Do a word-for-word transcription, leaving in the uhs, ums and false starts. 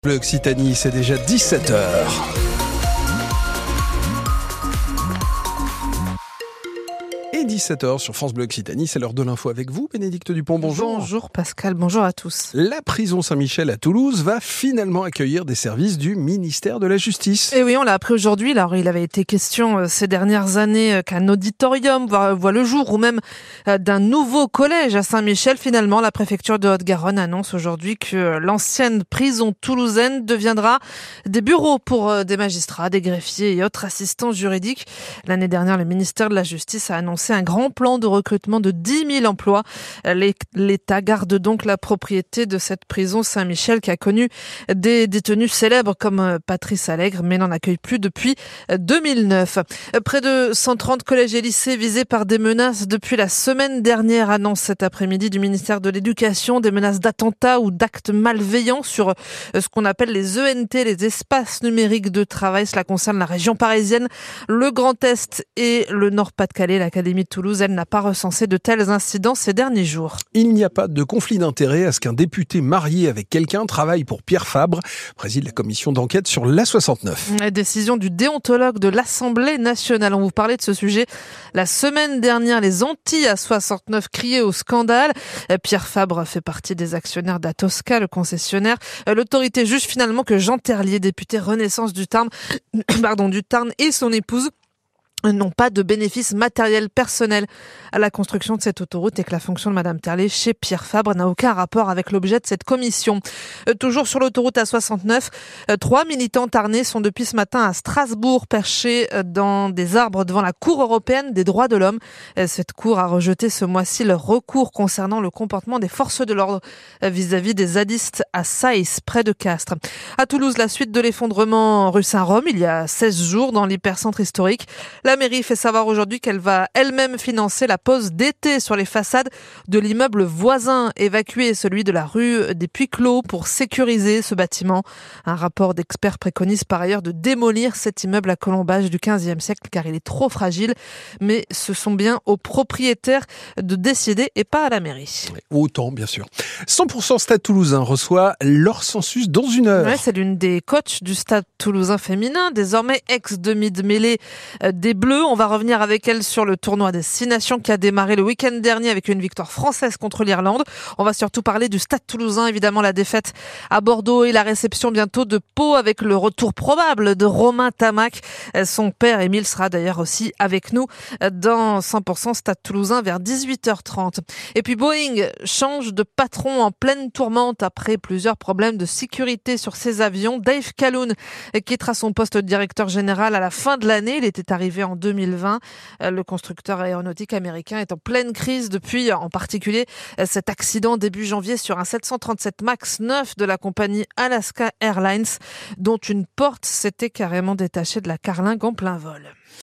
Bleu Occitanie, c'est déjà dix-sept heures. Et dix-sept heures sur France Bleu Occitanie, c'est l'heure de l'info avec vous, Bénédicte Dupont, bonjour. Bonjour Pascal, bonjour à tous. La prison Saint-Michel à Toulouse va finalement accueillir des services du ministère de la Justice. Et oui, on l'a appris aujourd'hui. Alors, il avait été question ces dernières années qu'un auditorium voit, voit le jour, ou même d'un nouveau collège à Saint-Michel. Finalement, la préfecture de Haute-Garonne annonce aujourd'hui que l'ancienne prison toulousaine deviendra des bureaux pour des magistrats, des greffiers et autres assistants juridiques. L'année dernière, le ministère de la Justice a annoncé un grand plan de recrutement de dix mille emplois. L'État garde donc la propriété de cette prison Saint-Michel qui a connu des détenus célèbres comme Patrice Allègre, mais n'en accueille plus depuis deux mille neuf. Près de cent trente collèges et lycées visés par des menaces depuis la semaine dernière, annonce cet après-midi du ministère de l'Éducation, des menaces d'attentats ou d'actes malveillants sur ce qu'on appelle les E N T, les espaces numériques de travail. Cela concerne la région parisienne, le Grand Est et le Nord-Pas-de-Calais. L'Académie de Toulouse, elle n'a pas recensé de tels incidents ces derniers jours. Il n'y a pas de conflit d'intérêt à ce qu'un député marié avec quelqu'un travaille pour Pierre Fabre, préside la commission d'enquête sur l'A soixante-neuf. La décision du déontologue de l'Assemblée nationale. On vous parlait de ce sujet la semaine dernière. Les anti-A soixante-neuf criaient au scandale. Pierre Fabre fait partie des actionnaires d'Atosca, le concessionnaire. L'autorité juge finalement que Jean Terlier, député Renaissance du Tarn, pardon, du Tarn et son épouse n'ont pas de bénéfice matériel personnel à la construction de cette autoroute et que la fonction de Madame Terlier chez Pierre Fabre n'a aucun rapport avec l'objet de cette commission. Euh, toujours sur l'autoroute A soixante-neuf, euh, trois militants tarnais sont depuis ce matin à Strasbourg, perchés euh, dans des arbres devant la Cour européenne des droits de l'homme. Euh, cette cour a rejeté ce mois-ci leur recours concernant le comportement des forces de l'ordre euh, vis-à-vis des zadistes à Saïs, près de Castres. À Toulouse, la suite de l'effondrement rue Saint-Rome, il y a seize jours, dans l'hypercentre historique. La mairie fait savoir aujourd'hui qu'elle va elle-même financer la pose d'été sur les façades de l'immeuble voisin, évacuer celui de la rue des Puy-Clos pour sécuriser ce bâtiment. Un rapport d'experts préconise par ailleurs de démolir cet immeuble à colombage du quinzième siècle car il est trop fragile. Mais ce sont bien aux propriétaires de décider et pas à la mairie. Autant, bien sûr. cent pour cent Stade Toulousain reçoit leur census dans une heure. Ouais, c'est l'une des coachs du Stade Toulousain féminin, désormais ex-demi de mêlée des Bleus. On va revenir avec elle sur le tournoi des Six Nations qui a démarré le week-end dernier avec une victoire française contre l'Irlande. On va surtout parler du Stade Toulousain, évidemment la défaite à Bordeaux et la réception bientôt de Pau avec le retour probable de Romain Tamac. Son père Émile sera d'ailleurs aussi avec nous dans cent pour cent Stade Toulousain vers dix-huit heures trente. Et puis Boeing change de patron en pleine tourmente après plusieurs problèmes de sécurité sur ses avions. Dave Calhoun quittera son poste de directeur général à la fin de l'année. Il était arrivé en deux mille vingt. Le constructeur aéronautique américain est en pleine crise depuis, en particulier, cet accident début janvier sur un sept cent trente-sept MAX neuf de la compagnie Alaska Airlines, dont une porte s'était carrément détachée de la carlingue en plein vol.